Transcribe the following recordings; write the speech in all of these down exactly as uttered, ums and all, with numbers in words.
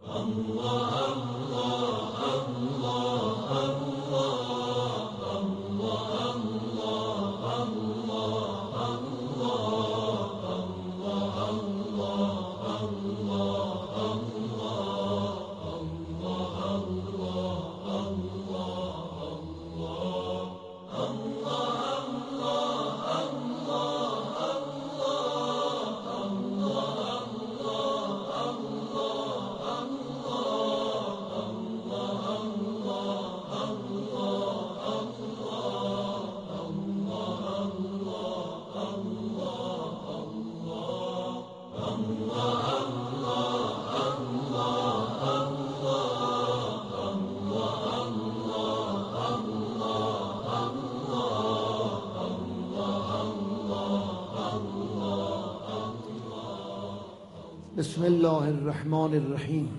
بسم الله الرحمن الرحیم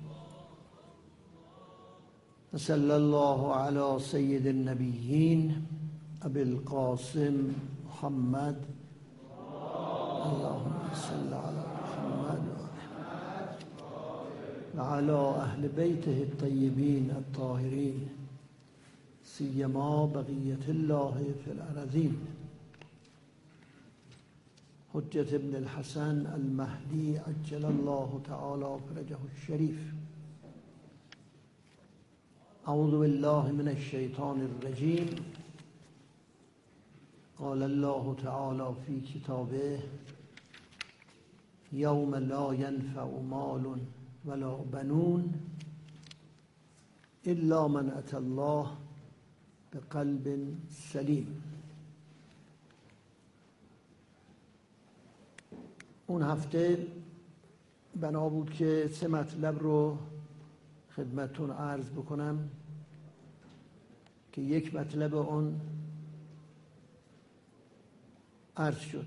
صلی الله علی سید النبیین ابی القاسم محمد اللهم صل علی محمد و علی اهل بیته الطیبین الطاهرین سیما بقیة الله فی الارضین. حجة ابن الحسن المهدی عجل الله تعالی فرجه الشریف. اعوذ بالله من الشیطان الرجیم. قال الله تعالی فی کتابه یوم لا ینفع مال ولا بنون الا من اتى الله بقلب سلیم. اون هفته بنا بود که سه مطلب رو خدمتتون عرض بکنم که یک مطلب اون عرض شد.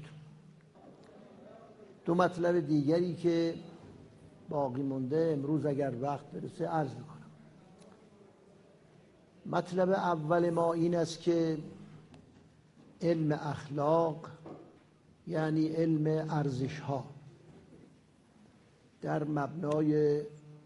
دو مطلب دیگری که باقی مونده امروز اگر وقت برسه عرض میکنم. مطلب اول ما این است که علم اخلاق یعنی علم ارزش ها در مبنای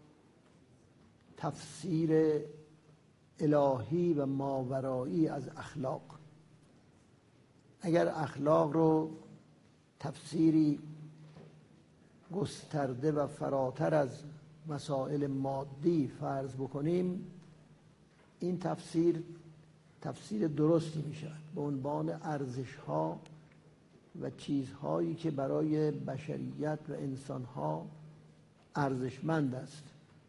تفسیر الهی و ماورایی از اخلاق، اگر اخلاق رو تفسیری گسترده و فراتر از مسائل مادی فرض بکنیم، این تفسیر تفسیر درستی می شود به عنوان ارزش ها و چیزهایی که برای بشریت و انسانها ارزشمند است.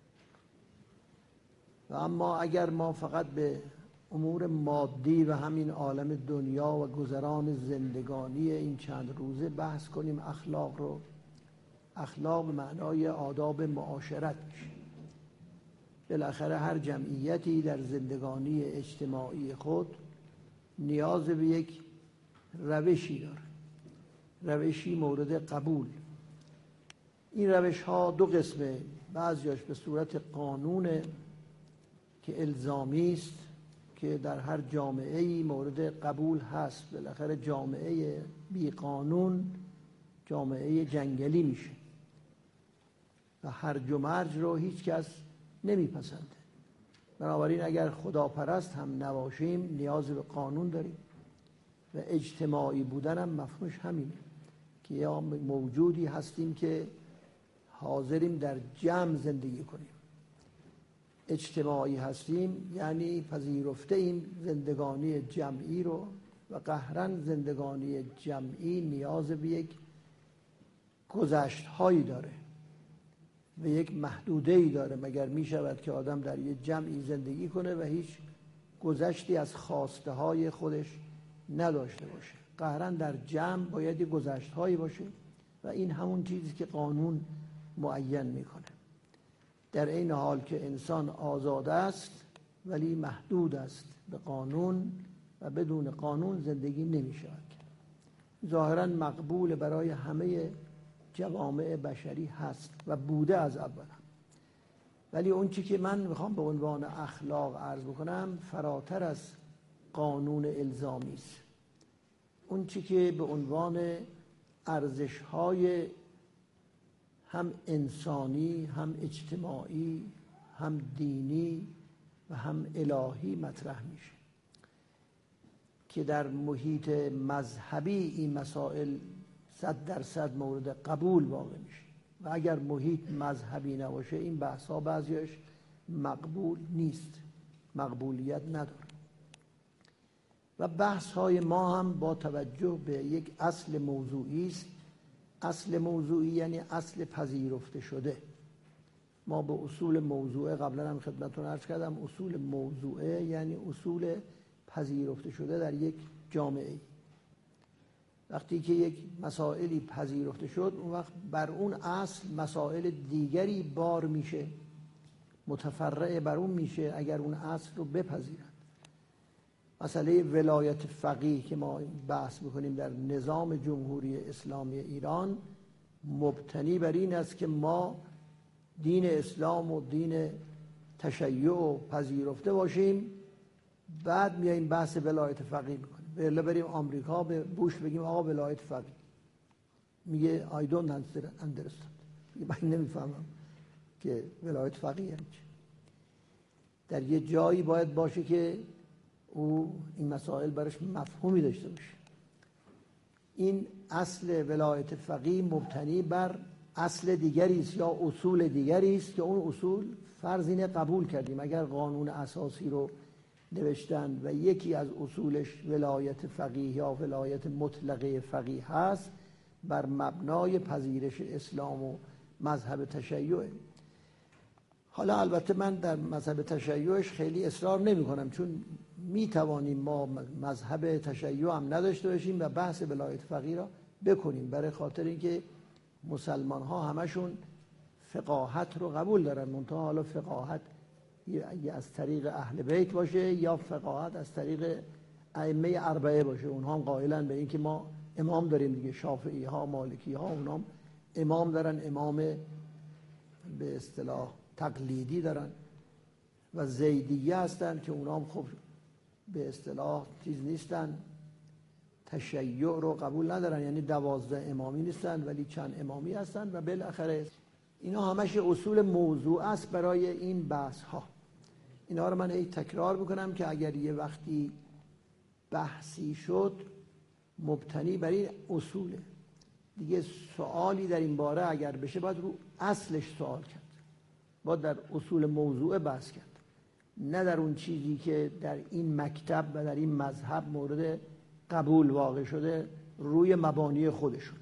و اما اگر ما فقط به امور مادی و همین عالم دنیا و گذران زندگانی این چند روزه بحث کنیم اخلاق رو، اخلاق معنای آداب معاشرت میشه. بالاخره هر جمعیتی در زندگانی اجتماعی خود نیاز به یک روشی داره، روشی مورد قبول. این روش ها دو قسمه، بعضیاش به صورت قانون که الزامی است که در هر جامعه‌ای مورد قبول هست. بالاخره جامعه بی قانون جامعه جنگلی میشه و هرج و مرج رو هیچ کس نمیپسنده. بنابراین اگر خداپرست هم نباشیم نیاز به قانون داریم و اجتماعی بودن هم مفهومش همینه که یا موجودی هستیم که حاضریم در جمع زندگی کنیم. اجتماعی هستیم یعنی پذیرفته ایم زندگانی جمعی رو و قهرن زندگانی جمعی نیاز به یک گذشت هایی داره و یک محدوده ای داره، مگر می شود که آدم در یک جمعی زندگی کنه و هیچ گذشتی از خواسته های خودش نداشته باشه. قهرن در جمع باید یک گذشت هایی باشه و این همون چیزی که قانون معین میکنه. در این حال که انسان آزاده است ولی محدود است به قانون و بدون قانون زندگی نمی شود. ظاهرا مقبول برای همه جوامع بشری هست و بوده از اول هم. ولی اون چی که من میخوام به عنوان اخلاق عرض بکنم فراتر از قانون الزامی است. اون چی که به عنوان ارزش‌های هم انسانی، هم اجتماعی، هم دینی و هم الهی مطرح میشه که در محیط مذهبی این مسائل صد درصد مورد قبول واقع میشه و اگر محیط مذهبی نباشه این بحث ها بعضیش مقبول نیست، مقبولیت نداره. و بحث های ما هم با توجه به یک اصل موضوعی است. اصل موضوعی یعنی اصل پذیرفته شده. ما به اصول موضوعه قبلا هم خدمتتون عرض کردم، اصول موضوعه یعنی اصول پذیرفته شده در یک جامعه. وقتی که یک مسائلی پذیرفته شد اون وقت بر اون اصل مسائل دیگری بار میشه، متفرع بر اون میشه اگر اون اصل رو بپذیرن. مسئله ولایت فقیه که ما بحث میکنیم در نظام جمهوری اسلامی ایران مبتنی بر این است که ما دین اسلام و دین تشیع و پذیرفته باشیم، بعد میاییم بحث ولایت فقیه میکنیم. ولی بریم آمریکا به بوش بگیم آقا ولایت فقیه، میگه I don't understand، من نمیفهمم که ولایت فقیه یعنی چی. در یه جایی باید باشه که او این مسائل برش مفهومی داشته باشه. این اصل ولایت فقیه مبتنی بر اصل دیگری است یا اصول دیگری است که اون اصول فرض اینه قبول کردیم. اگر قانون اساسی رو نوشتن و یکی از اصولش ولایت فقیه یا ولایت مطلقه فقیه هست، بر مبنای پذیرش اسلام و مذهب تشیع. حالا البته من در مذهب تشیعش خیلی اصرار نمی کنم، چون می توانیم ما مذهب تشیع هم نداشته باشیم و بحث ولایت فقیه را بکنیم، برای خاطر اینکه مسلمان ها همشون فقاهت رو قبول دارن. منتها حالا فقاهت یا از طریق اهل بیت باشه یا فقاهت از طریق ائمه اربعه باشه. اونها هم قائلن به اینکه ما امام داریم دیگه، شافعی ها، مالکی ها اونها هم امام دارن، امام به اصطلاح تقلیدی دارن. و زیدیه هستن که اونها هم خب به اصطلاح چیز نیستن، تشیع رو قبول ندارن، یعنی دوازده امامی نیستن ولی چند امامی هستن. و بالاخره اینا همش اصول موضوع است برای این بحث ها. اینا رو من ای تکرار بکنم که اگر یه وقتی بحثی شد مبتنی بر این اصوله دیگه، سوالی در این باره اگر بشه باید رو اصلش سوال کرد، باید در اصول موضوع بحث کرد، نه در اون چیزی که در این مکتب و در این مذهب مورد قبول واقع شده روی مبانی خودشون.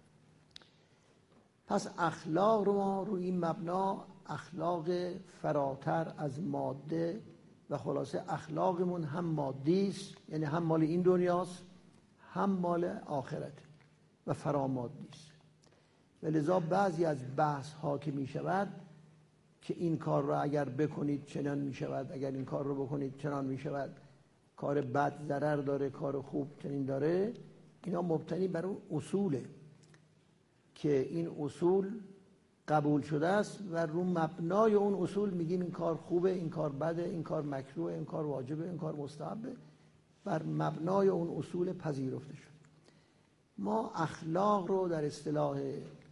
پس اخلاق رو ما روی این مبنا، اخلاق فراتر از ماده و خلاصه اخلاقمون هم مادی است، یعنی هم مال این دنیاست هم مال آخرت و فرامادی است. و لذا بعضی از بحث ها که می شود که این کار رو اگر بکنید چنان می شود، اگر این کار رو بکنید چنان می شود، کار بد ضرر داره، کار خوب چنین داره، اینا مبتنی بر اون اصوله که این اصول قبول شده است و رو مبنای اون اصول میگیم این کار خوبه، این کار بده، این کار مکروه، این کار واجبه، این کار مستحبه، بر مبنای اون اصول پذیرفته شد. ما اخلاق رو در اصطلاح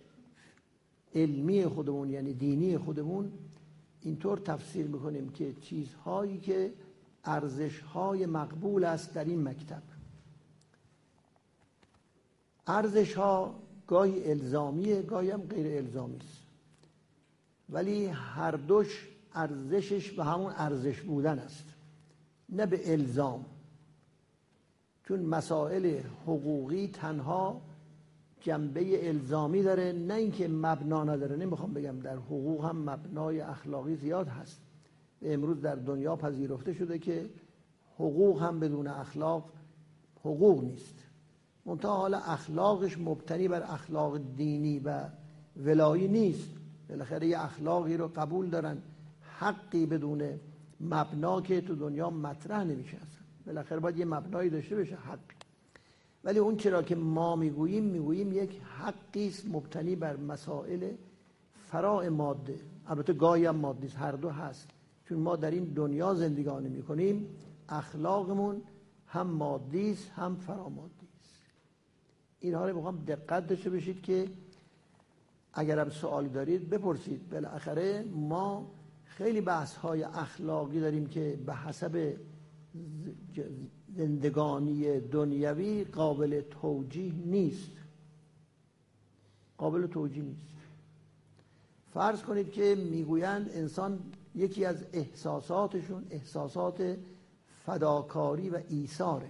علمی خودمون یعنی دینی خودمون اینطور تفسیر میکنیم که چیزهایی که ارزش‌های مقبول است در این مکتب. ارزش‌ها گاهی الزامیه گاهی هم غیر الزامی است، ولی هر دوش ارزشش به همون ارزش بودن است، نه به الزام. چون مسائل حقوقی تنها جنبه الزامی داره، نه اینکه مبنا نداره. نمیخوام بگم در حقوق هم مبنای اخلاقی زیاد هست. امروز در دنیا پذیرفته شده که حقوق هم بدون اخلاق حقوق نیست. منتها حالا اخلاقش مبتنی بر اخلاق دینی و ولایی نیست. بالاخره یه اخلاقی رو قبول دارن، حقی بدون مبنا که تو دنیا مطرح نمیشه اصلا. بالاخره باید یه مبنایی داشته بشه، حق. ولی اون چرا که ما میگوییم میگوییم یک حقی است مبتنی بر مسائل فراع ماده. البته گاهی هم ماده است، هر دو هست. چون ما در این دنیا زندگانی میکنیم، اخلاقمون هم مادی است هم فرامادی است. اینها رو میخوام دقت داشته باشید که اگرم سوال دارید بپرسید. بالاخره ما خیلی بحث های اخلاقی داریم که به حسب زندگانی دنیوی قابل توجیه نیست، قابل توجیه نیست. فرض کنید که میگویند انسان یکی از احساساتشون احساسات فداکاری و ایثاره،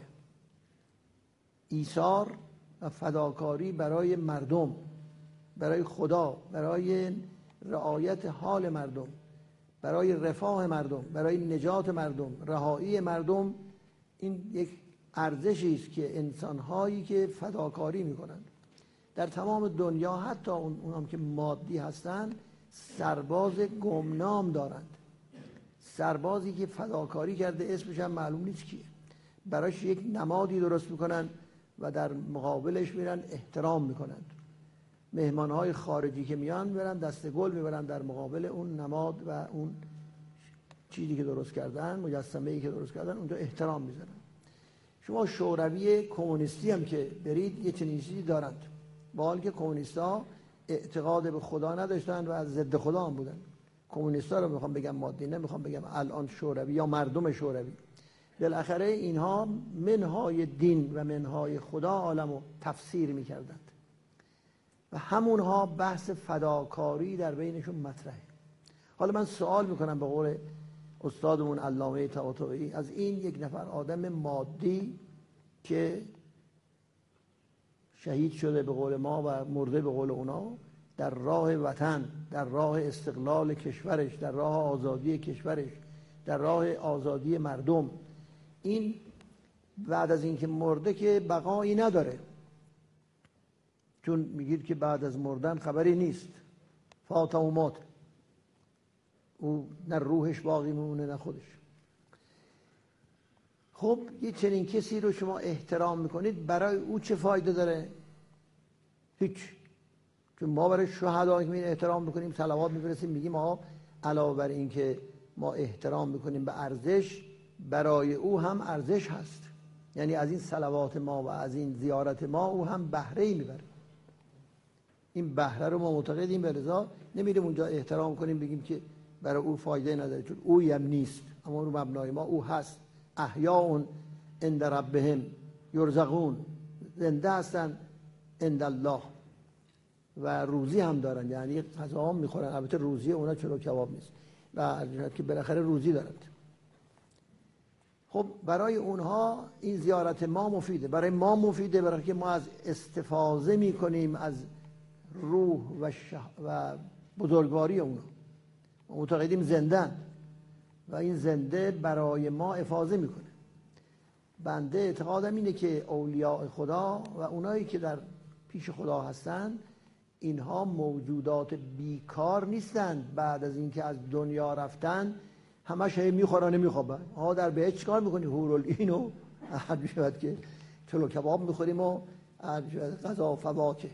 ایثار و فداکاری برای مردم، برای خدا، برای رعایت حال مردم، برای رفاه مردم، برای نجات مردم، رهایی مردم. این یک ارزشی است که انسان‌هایی که فداکاری می‌کنند در تمام دنیا، حتی اونام که مادی هستند، سرباز گمنام دارند. سربازی که فداکاری کرده اسمش هم معلوم نیست کیه، براش یک نمادی درست میکنن و در مقابلش میرن احترام میکنن. مهمانهای خارجی که میان میرن دست گل میبرن در مقابل اون نماد و اون چیزی که درست کردن، مجسمه‌ای که درست کردن، اونجا احترام میذارن. شما شوروی کمونیستی هم که برید یه چنین چیزی دارند، با حالی که کمونیست‌ها اعتقاد به خدا نداشتن و از ضد خدا هم بودن. کمونیست‌ها رو میخوام بگم مادی، نمیخوام بگم الان شوروی یا مردم شوروی. بالاخره اینها منهای دین و منهای خدا عالمو تفسیر میکردند و همونها بحث فداکاری در بینشون مطرحه. حالا من سوال میکنم به قول استادمون علامه طباطبایی از این یک نفر آدم مادی که شهید شده به قول ما و مرده به قول اونا در راه وطن، در راه استقلال کشورش، در راه آزادی کشورش، در راه آزادی مردم، این بعد از اینکه مرده که بقایی نداره، چون میگید که بعد از مردن خبری نیست، فات و مات، او نه روحش باقی میمونه نه خودش. خب یه چنین کسی رو شما احترام میکنید، برای او چه فایده داره؟ هیچ. چون ما برای شهدا که احترام میکنیم، صلوات میفرستیم، میگیم آقا علاوه بر این که ما احترام میکنیم به ارزش، برای او هم ارزش هست. یعنی از این صلوات ما و از این زیارت ما او هم بهره‌ای میبره. این بهره رو ما معتقدیم، به لذا نمیریم اونجا احترام کنیم بگیم که برای او فایده نداره، چون اویی هم نیست. اما رو مبنای ما او هست. احیاء عند ربهم یرزقون، زنده هستن عند الله و روزی هم دارن، یعنی غذا هم میخورن. البته روزی اونا چلو کباب نیست و که بالاخره روزی دارند. خب برای اونها این زیارت ما مفیده، برای ما مفیده، برای که ما از استفاده میکنیم از روح و, شه... و بزرگواری اونا. ما معتقدیم زندن و این زنده برای ما افاضه میکنه. بنده اعتقادم اینه که اولیاء خدا و اونایی که در پیش خدا هستن، اینها موجودات بیکار نیستند. بعد از اینکه از دنیا رفتن همش هی میخورن و میخوابن. ها در بهشت چیکار میکنی؟ هورالعین و هر میشود که چلو کباب میخوریم و هر میشود غذا و فواکه.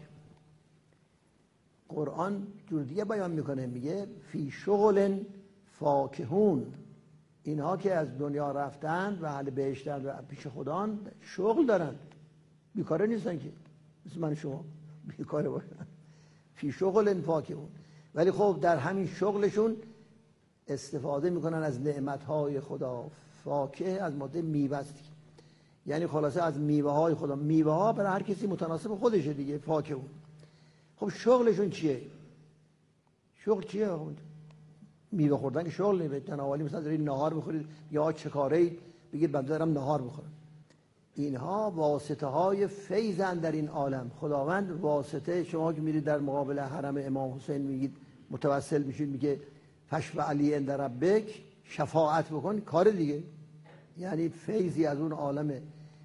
قرآن جور دیگه بیان میکنه، میگه فی شغل فاکهون. اینها که از دنیا رفتن و اهل بهشتن و پیش خدان شغل دارن، بیکاره نیستن که مثل من شما بیکاره باشن. فی شغل فاکهون. ولی خب در همین شغلشون استفاده میکنن از نعمتهای خدا. فاکه از ماده میوه است، یعنی خلاصه از میوه های خدا. میوه ها برای هر کسی متناسب خودشه دیگه. فاکهون. خب شغلشون چیه؟ شغل چیه؟ میوه خوردن که شغل نیست. جنابعالی مثلا دارید نهار میخورید یا چه کاره اید، بگید بنده دارم نهار میخورم. اینها واسطه های فیضن در این عالم. خداوند واسطه. شما که میرید در مقابل حرم امام حسین میگید متوسل میشید، میگه فشفع علی عند ربک، شفاعت بکن، کار دیگه. یعنی فیضی از اون عالم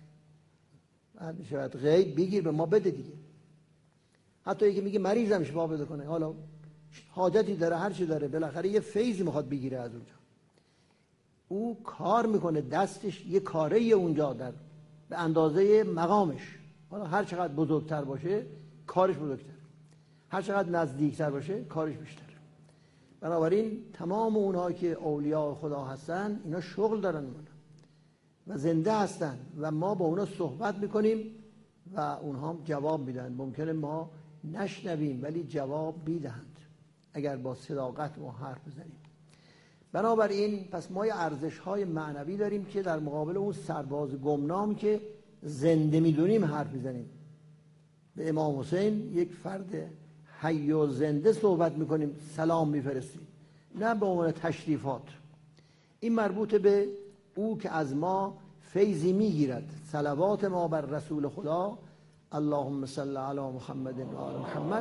شاید غیب بگیر به ما بده دیگه. حتی یکی میگه مریضم شفا بده کنه، حالا حاجتی داره، هر چی داره، بالاخره یه فیضی میخواد بگیره از اونجا. او کار میکنه، دستش یه کاره اونجا در به اندازه مقامش. حالا هر چقدر بزرگتر باشه کارش بزرگتر، هر چقدر نزدیکتر باشه کارش بیشتر. بنابراین تمام اونها که اولیاء خدا هستن اینا شغل دارن و زنده هستن و ما با اونا صحبت میکنیم و اونها هم جواب میدن. ممکنه ما نشنویم ولی جواب میدهند اگر با صداقت ما حرف بزنیم. بنابراین پس ما یه ارزش‌های معنوی داریم که در مقابل اون سرباز گمنام که زنده میدونیم حرف میزنیم. به امام حسین یک فرد حی و زنده صحبت میکنیم، سلام میفرستیم، نه به عنوان تشریفات. این مربوط به او که از ما فیضی میگیرد. صلوات ما بر رسول خدا، اللهم صل علی محمد و آل محمد.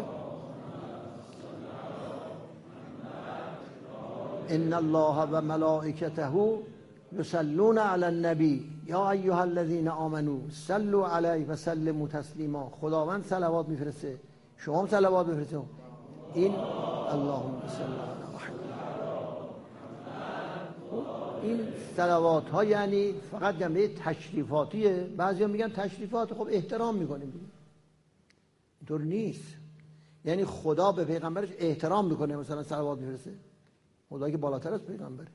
ان الله و ملائکته یصلون علی النبی یا ایها الذین آمنوا صلوا علیه و سلموا تسلیما. خداوند صلوات میفرسته، شما هم صلوات بفرستید. این اللهم صل علی محمد. این صلوات ها یعنی فقط جمله تشریفاتیه. بعضیا میگن تشریفات، خب احترام میکنیم دیگه. اینطور نیست. یعنی خدا به پیغمبرش احترام میکنه، مثلا صلوات میفرسته. خدا که بالاتر از پیغمبره،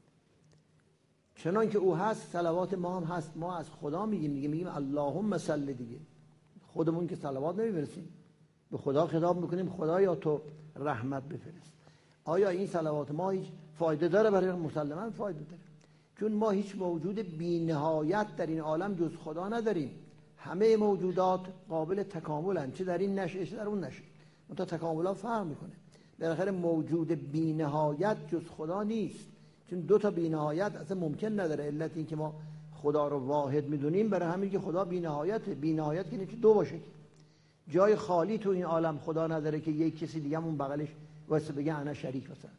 چنان که او هست صلوات ما هم هست. ما از خدا میگیم دیگه، میگیم اللهم صل دیگه. خودمون که صلوات نمیفرستیم، به خدا خطاب میکنیم خدایا تو رحمت بفرست. آیا این صلوات ما هیچ فایده داره؟ برای مسلماً فایده داره، چون ما هیچ موجود بی نهایت در این عالم جز خدا نداریم. همه موجودات قابل تکاملن، چه در این نشأه چه در اون نشأه. منتها تکاملات فرق میکنه. بالاخره موجود بی نهایت جز خدا نیست، چون دو تا بی نهایت اصلا ممکن نداره. علت این که ما خدا رو واحد میدونیم برای همین که خدا بی نهایته. بی نهایت که نمیشه دو باشه. جای خالی تو این عالم خدا نداره که یک کسی دیگه همون بغلش واسه بگه انا شریک. مثلا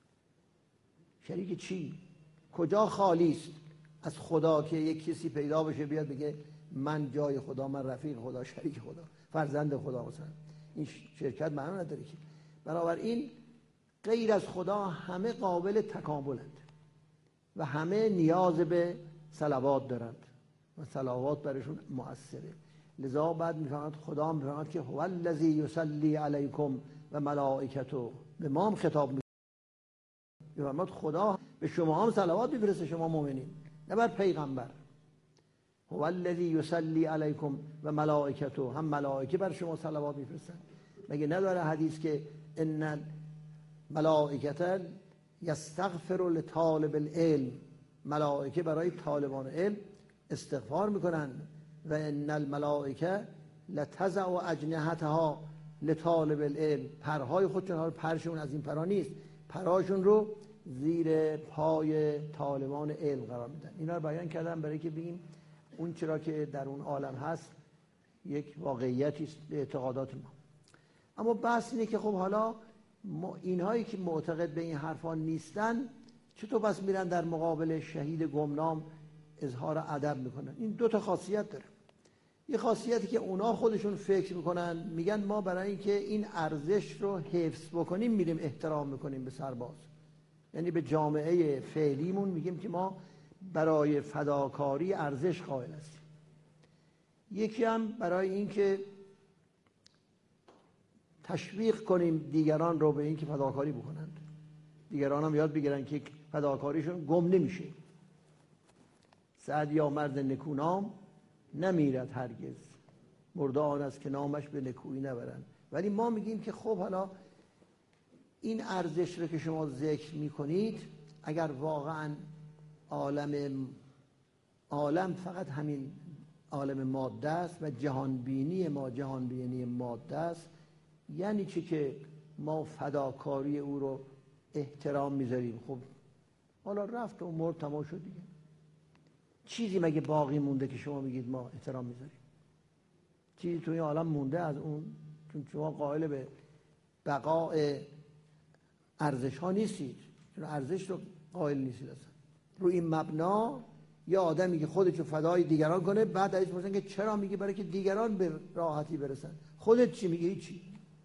شریک چی؟ کجا خالی است از خدا که یک کسی پیدا بشه بیاد بگه من جای خدا، من رفیق خدا، شریک خدا، فرزند خدا. مثلا این شرکت معنی نداره که. بنابراین غیر از خدا همه قابل تکاملند و همه نیاز به صلوات دارند و صلوات برشون مؤثره. لذا بعد میفهمد خدا میفهمد که هو الذی یصلی علیکم و ملائکته. به ما هم خطاب میفهمد خدا به شما هم صلوات میفرسته، شما مؤمنین، نه بر پیغمبر. هو الذی یصلی علیکم و ملائکته، هم ملائکه بر شما صلوات میفرستن. مگه نداره حدیث که ان ملائکه یستغفر لطالب العلم، ملائکه برای طالبان علم استغفار میکنن. و ان الملائکه لتضع اجنحتها لطالب العلم، پرهای خودشون، ها پرشون از این پرها نیست، پرهاشون رو زیر پای طالبان علم قرار میدن. اینا رو بیان کردم برای که بگیم اون چرا که در اون عالم هست یک واقعیتی است به اعتقادات ما. اما بحث اینه که خب حالا اینهایی که معتقد به این حرفان نیستن چطور بس میرن در مقابل شهید گمنام اظهار ادب میکنن؟ این دو تا خاصیت داره. یه خاصیتی که اونا خودشون فکر میکنن، میگن ما برای اینکه این ارزش رو حفظ بکنیم میریم احترام میکنیم به سرباز. یعنی به جامعه فعلیمون میگیم که ما برای فداکاری ارزش قائل هستیم. یکی هم برای اینکه تشویق کنیم دیگران رو به اینکه فداکاری بکنند، دیگران هم یاد بگیرن که فداکاریشون گم نمیشه. سعد یا مرد نکونام نمیرد هرگز، مرده آن است که نامش به نکویی نبرند. ولی ما میگیم که خب حالا این ارزش رو که شما ذکر میکنید، اگر واقعا عالم عالم فقط همین عالم ماده است و جهانبینی ما جهانبینی ماده است، یعنی چی که ما فداکاری او رو احترام میذاریم؟ خب حالا رفت و مرد، تمام شد دیگه. چیزی مگه باقی مونده که شما میگید ما احترام میذاریم؟ چیزی توی عالم مونده از اون؟ چون شما قائل به بقاء ارزش ها نیستید، چون ارزش رو قائل نیستید اصلا. رو این مبنا یه آدمی که خودشو فدای دیگران کنه، بعد ازش میگن که چرا؟ میگه برای که دیگران به راحتی برسن. خودت چی میگی؟ چی؟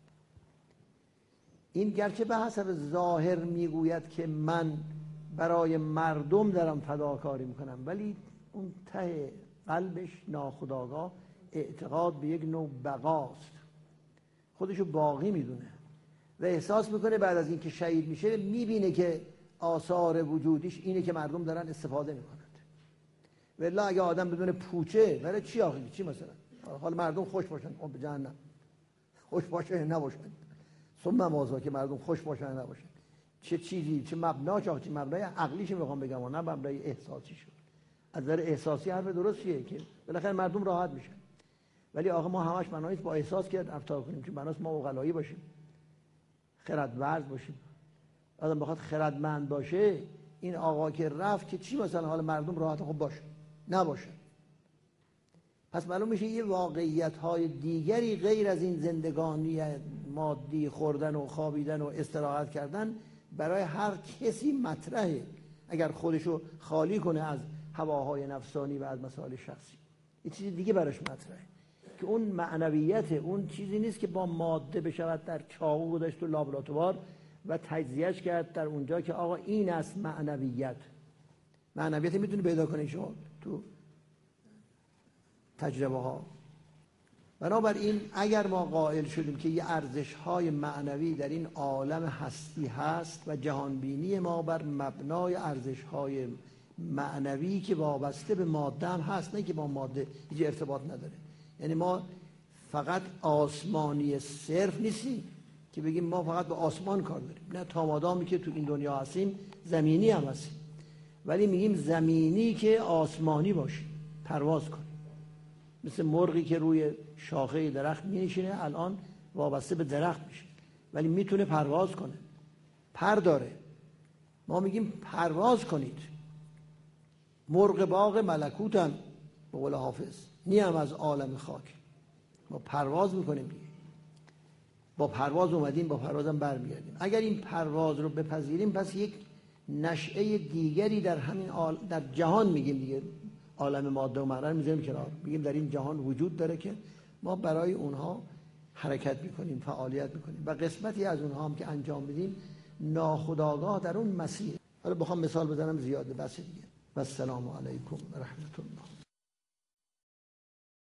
این گرچه به حسب ظاهر میگوید که من برای مردم دارم فداکاری میکنم، ولی اون ته قلبش ناخودآگاه اعتقاد به یک نوع بقاست، خودشو باقی میدونه و احساس میکنه بعد از اینکه شهید میشه میبینه که آثار وجودیش اینه که مردم دارن استفاده میکنند. والله اگه آدم بدون پوچه برای چی آخه چی مثلا حال مردم خوش باشن اون به جهنم خوش باشه نباشن، ثم مازا که مردم خوش باشن نباشن. چه چیزی، چه مبناش، آخه چه مبنای عقلیش میخوام بگم و نه مبنای احساسیشو. از نظر احساسی حرف درستیه که بالاخره مردم راحت میشن، ولی آخه ما همش بنایست با احساس کرد رفتار کنیم که بناست ما عقلایی باشیم، خردورز باشیم. آدم بخواد خردمند باشه، این آقا که رفت که چی مثلا حال مردم راحت خوب باشه نباشه. پس معلوم میشه یه واقعیت های دیگری غیر از این زندگانی مادی خوردن و خوابیدن و استراحت کردن برای هر کسی مطرحه، اگر خودشو خالی کنه از هواهای نفسانی و از مسائل شخصی. یه چیز دیگه براش مطرحه که اون معنویت، اون چیزی نیست که با ماده بشود در چاقو گذاشت تو لابراتوار و تجزیهش کرد در اونجا که آقا این است معنویت. معنویت میتونی پیدا کنی شما تو تجربه ها. بنابراین اگر ما قائل شدیم که یه ارزش های معنوی در این عالم هستی هست و جهانبینی ما بر مبنای ارزش های معنوی که وابسته به ماده هم هست، نه که با ماده هیچ ارتباط نداره، یعنی ما فقط آسمانی صرف نیستیم که بگیم ما فقط به آسمان کار داریم، نه، تا مادامی که تو این دنیا هستیم زمینی هم هستیم، ولی میگیم زمینی که آسمانی باشه، پرواز کنه. مثل مرغی که روی شاخه درخت می‌نشینه الان وابسته به درخت میشه، ولی میتونه پرواز کنه، پر داره. ما میگیم پرواز کنید. مرغ باغ ملکوتن به قول حافظ، نیم از عالم خاک. ما پرواز میکنیم دیگه، با پرواز اومدیم، با پروازم برمیگردیم. اگر این پرواز رو بپذیریم پس یک نشأه دیگری در همین عال... در جهان میگیم دیگه، عالم ماده و معنی میذاریم کنار، میگیم در این جهان وجود داره که ما برای اونها حرکت میکنیم، فعالیت میکنیم و قسمتی از اونها هم که انجام میدیم ناخودآگاه در اون مسیر. حالا بخوام مثال بزنم زیاده، بس دیگه. و السلام علیکم و رحمت الله.